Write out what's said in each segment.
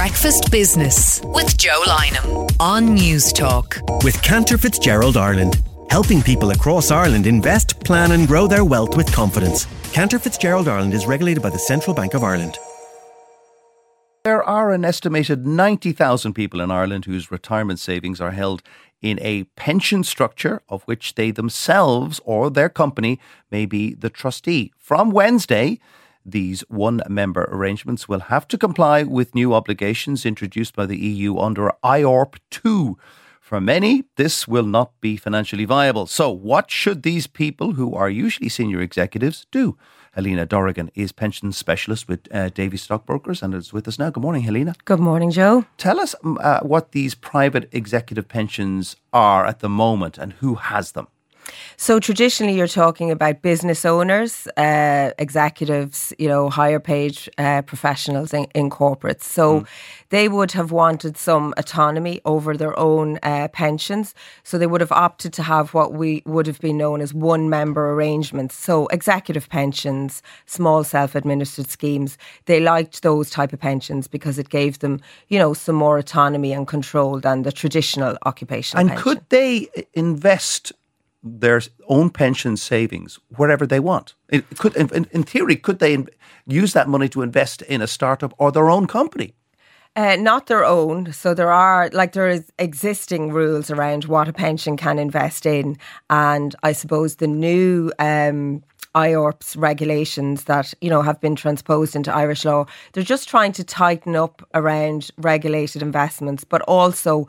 Breakfast Business with Joe Lynham on News Talk. With Cantor Fitzgerald Ireland, helping people across Ireland invest, plan and grow their wealth with confidence. Cantor Fitzgerald Ireland is regulated by the Central Bank of Ireland. There are an estimated 90,000 people in Ireland whose retirement savings are held in a pension structure of which they themselves or their company may be the trustee. From Wednesday, these one-member arrangements will have to comply with new obligations introduced by the EU under IORP2. For many, this will not be financially viable. So what should these people, who are usually senior executives, do? Helena Dorrigan is pension specialist with Davy Stockbrokers and is with us now. Good morning, Helena. Good morning, Joe. Tell us what these private executive pensions are at the moment and who has them. So traditionally, you're talking about business owners, executives, higher paid professionals in corporates. So they would have wanted some autonomy over their own pensions. So they would have opted to have what we would have been known as one-member arrangements. So executive pensions, small self-administered schemes, they liked those type of pensions because it gave them, some more autonomy and control than the traditional occupational pension. And could they invest their own pension savings wherever they want? In theory, could they use that money to invest in a startup or their own company? Not their own. So there is existing rules around what a pension can invest in. And I suppose the new IORP's regulations that, have been transposed into Irish law, they're just trying to tighten up around regulated investments, but also,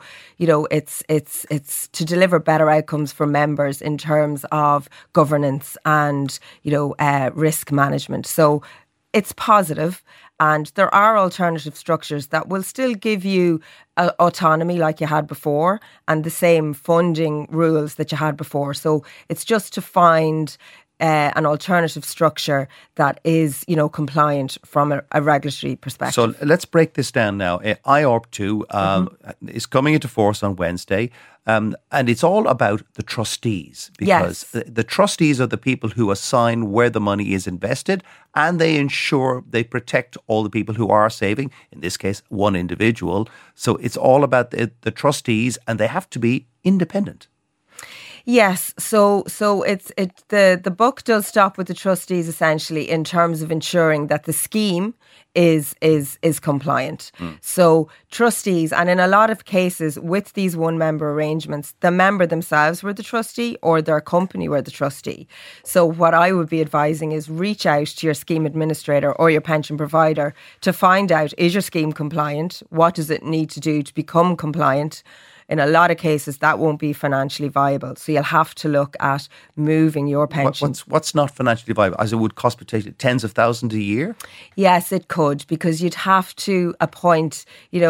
it's to deliver better outcomes for members in terms of governance and, risk management. So it's positive. And there are alternative structures that will still give you autonomy like you had before and the same funding rules that you had before. So it's just to find an alternative structure that is, compliant from a regulatory perspective. So let's break this down now. IORP2 is coming into force on Wednesday, and it's all about the trustees, because the trustees are the people who assign where the money is invested, and they ensure they protect all the people who are saving, in this case, one individual. So it's all about the trustees, and they have to be independent. Yes, so the buck does stop with the trustees essentially in terms of ensuring that the scheme is compliant. So trustees, and in a lot of cases with these one-member arrangements, the member themselves were the trustee or their company were the trustee. So what I would be advising is reach out to your scheme administrator or your pension provider to find out, is your scheme compliant? What does it need to do to become compliant? In a lot of cases, that won't be financially viable. So you'll have to look at moving your pension. What's not financially viable? As it would cost potentially tens of thousands a year? Yes, it could, because you'd have to appoint,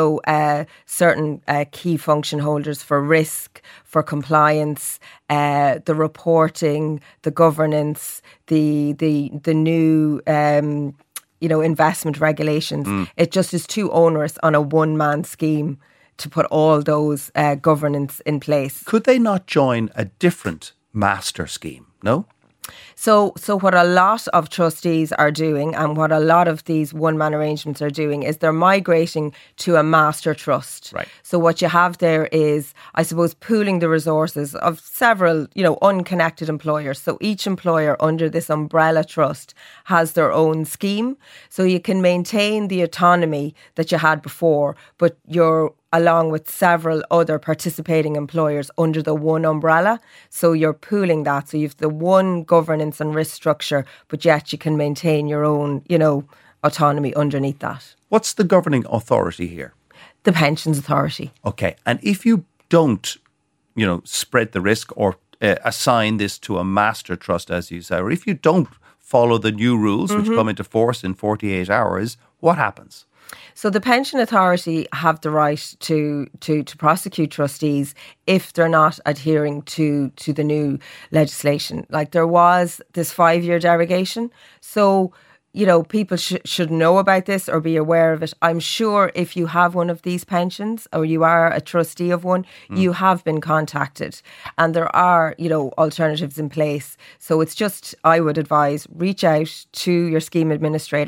certain key function holders for risk, for compliance, the reporting, the governance, the new investment regulations. It just is too onerous on a one-man scheme to put all those governance in place. Could they not join a different master scheme? No? So what a lot of trustees are doing and what a lot of these one-man arrangements are doing is they're migrating to a master trust. Right. So what you have there is, I suppose, pooling the resources of several, unconnected employers. So each employer under this umbrella trust has their own scheme. So you can maintain the autonomy that you had before, but you're along with several other participating employers under the one umbrella. So you're pooling that. So you've the one governance and risk structure, but yet you can maintain your own, autonomy underneath that. What's the governing authority here? The Pensions Authority. Okay. And if you don't, spread the risk or assign this to a master trust, as you say, or if you don't follow the new rules, which come into force in 48 hours, what happens? So the Pension Authority have the right to prosecute trustees if they're not adhering to the new legislation. Like there was this 5-year derogation. So, people should know about this or be aware of it. I'm sure if you have one of these pensions or you are a trustee of one, you have been contacted and there are, alternatives in place. So it's just, I would advise, reach out to your scheme administrator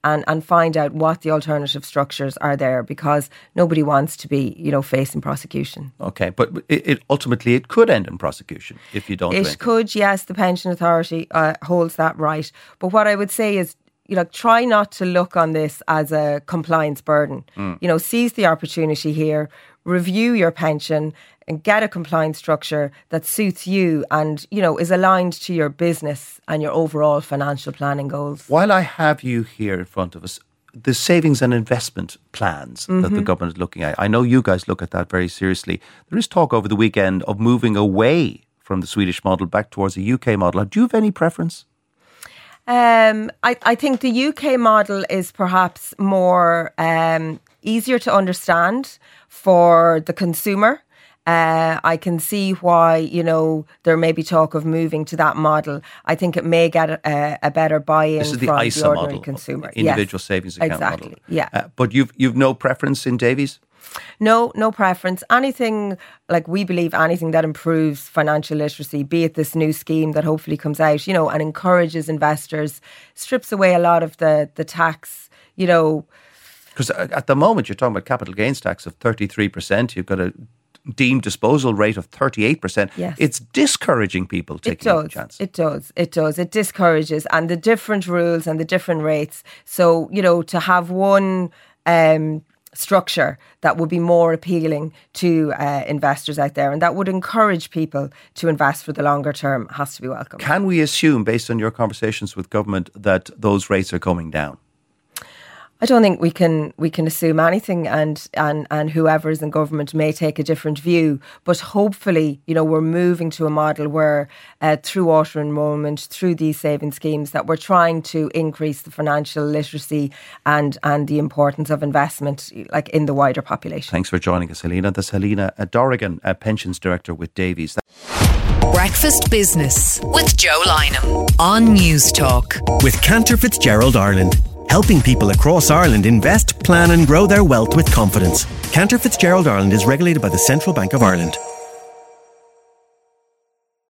and find out what the alternative structures are there, because nobody wants to be, facing prosecution. Okay, but it ultimately it could end in prosecution if you don't do anything. It could, yes. The Pension Authority holds that right. But what I would say is, try not to look on this as a compliance burden. Seize the opportunity here, review your pension and get a compliance structure that suits you and, is aligned to your business and your overall financial planning goals. While I have you here in front of us, the savings and investment plans that the government is looking at, I know you guys look at that very seriously. There is talk over the weekend of moving away from the Swedish model back towards a UK model. Do you have any preference? I think the UK model is perhaps more easier to understand for the consumer. I can see why, there may be talk of moving to that model. I think it may get a better buy-in this is from the ISA ordinary model, consumer. Individual savings account exactly. model. Yeah. But you've no preference in Davies? No preference. Anything, we believe anything that improves financial literacy, be it this new scheme that hopefully comes out, and encourages investors, strips away a lot of the tax, Because at the moment you're talking about capital gains tax of 33%. You've got a deemed disposal rate of 38%. Yes. It's discouraging people taking a chance. It does. It discourages, and the different rules and the different rates. So, to have one structure that would be more appealing to investors out there and that would encourage people to invest for the longer term has to be welcome. Can we assume, based on your conversations with government, that those rates are coming down? I don't think we can assume anything, and whoever is in government may take a different view. But hopefully, we're moving to a model where through auto enrolment, through these saving schemes, that we're trying to increase the financial literacy and the importance of investment, in the wider population. Thanks for joining us, Helena. That's Helena Dorrigan, Pensions Director with Davies. Breakfast Business with Joe Lynham on News Talk. With Cantor Fitzgerald Ireland, helping people across Ireland invest, plan and grow their wealth with confidence. Cantor Fitzgerald Ireland is regulated by the Central Bank of Ireland.